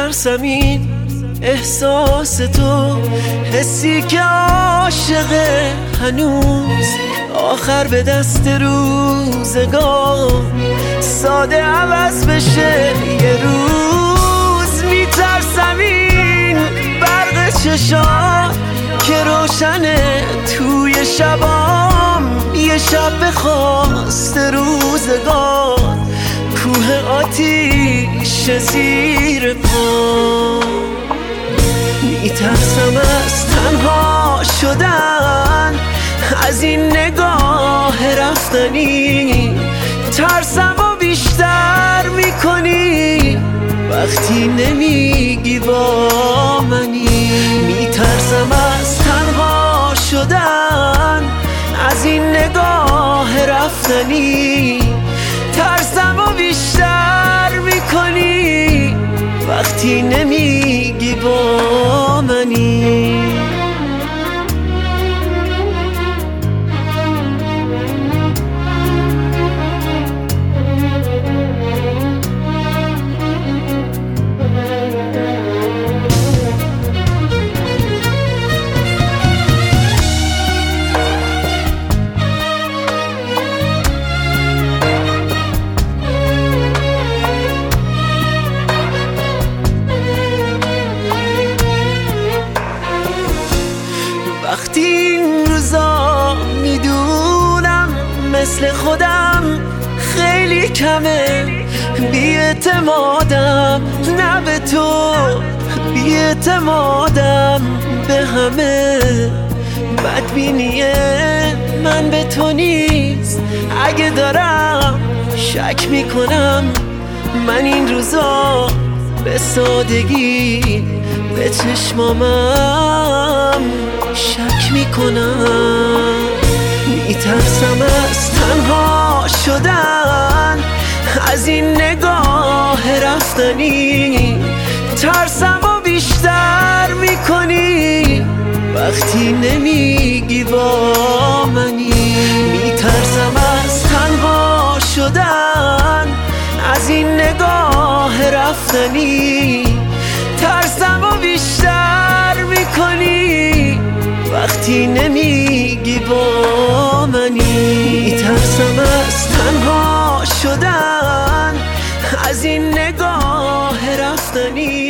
میترسم این احساس تو، حسی که عاشقه هنوز آخر به دست روزگار ساده عوض بشه یه روز. میترسم این برق چشات که روشنه توی شبام، یه شب به خواست روزگار کوه آتیش زیر پا. میترسم از تنها شدن، از این نگاه رفتنی ترسم و بیشتر میکنی وقتی نمیگی با منی. میترسم از تنها شدن، از این نگاه رفتنی ترسم و بیشتر میکنی وقتی نمیگی با منی. وقتی این روزا میدونم مثل خودم خیلی کمه، بی‌اعتمادم نه به تو، بی‌اعتمادم به همه. بدبینی من به تو نیست، اگه دارم شک میکنم من این روزا به سادگی به چشمامم شک میکنم. میترسم از تنها شدن، از این نگاه رفتنی ترسم و بیشتر میکنی وقتی نمیگی با منی. میترسم از تنها شدن، از این نگاه رفتنی ترسم و بیشتر میکنی وقتی نمیگی با منی. میترسم از تنها شدن، از این نگاه رفتنی